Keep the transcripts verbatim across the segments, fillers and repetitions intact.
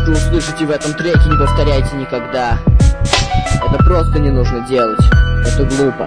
что услышите в этом треке, не повторяйте никогда. Это просто не нужно делать. Это глупо.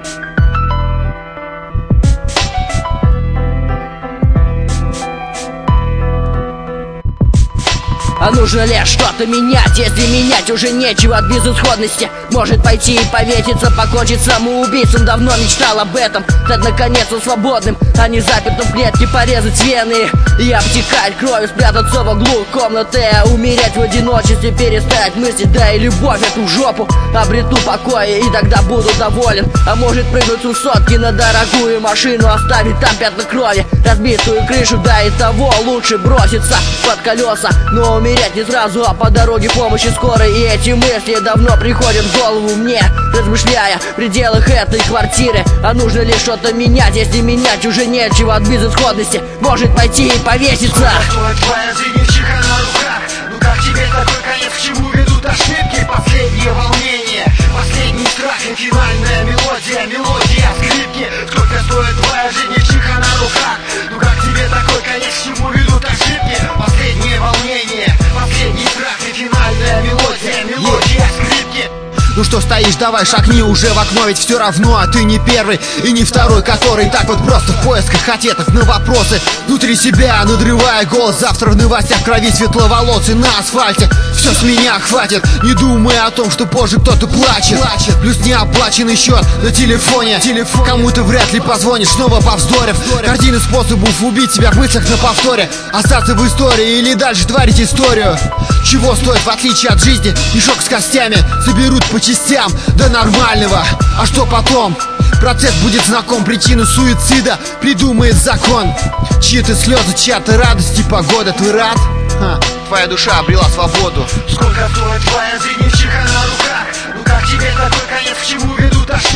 А нужно ли что-то менять, если менять уже нечего от безысходности? Может пойти и повеситься, покончить самоубийством. Давно мечтал об этом, стать наконец-то свободным, а не запертым в клетке, порезать вены и обтекать кровью, спрятаться в углу комнаты, умереть в одиночестве, перестать мыслить, да и любовь эту жопу обрету покой, и тогда буду доволен. А может прыгнуть с высотки на дорогую машину, оставить там пятна крови, разбитую крышу, да и того лучше броситься под колеса, но умереть не сразу, а по дороге помощи скорой. И эти мысли давно приходят в голову мне, размышляя в пределах этой квартиры. А нужно ли что-то менять, если менять уже нечего от безысходности? Может пойти и повеситься. Сколько твоя жизнь, чиха на руках? Ну как тебе такой конец, к чему ведут ошибки? Последнее волнение, последний страх и финальная мелодия, мелодия скрипки. Сколько стоит твоя жизнь, чиха на руках? Ну как тебе такой конец, к чему ведут ошибки? Последнее волнение, последний страх и финальная мелодия, мелодия скрипки. Ну что стоишь, давай шагни уже в окно, ведь все равно, а ты не первый и не второй, который так вот просто в поисках ответов на вопросы внутри себя, надрывая голос. Завтра в новостях в крови светловолосый на асфальте. Все с меня хватит, не думая о том, что позже кто-то плачет, плачет. Плюс неоплаченный счет на телефоне, Телефон. Кому-то вряд ли позвонишь, снова повздорив. Картины способов убить себя в мыслях на повторе, остаться в истории или дальше творить историю. Чего стоит, в отличие от жизни, мешок с костями соберут по частям до нормального. А что потом? Процесс будет знаком, причину суицида придумает закон. Чьи-то слезы, чья-то радость и погода. Ты рад? Ха, твоя душа обрела свободу. Сколько стоит твоя жизнь, чиха на руках? Ну как тебе такой конец, к чему ведут ошибки?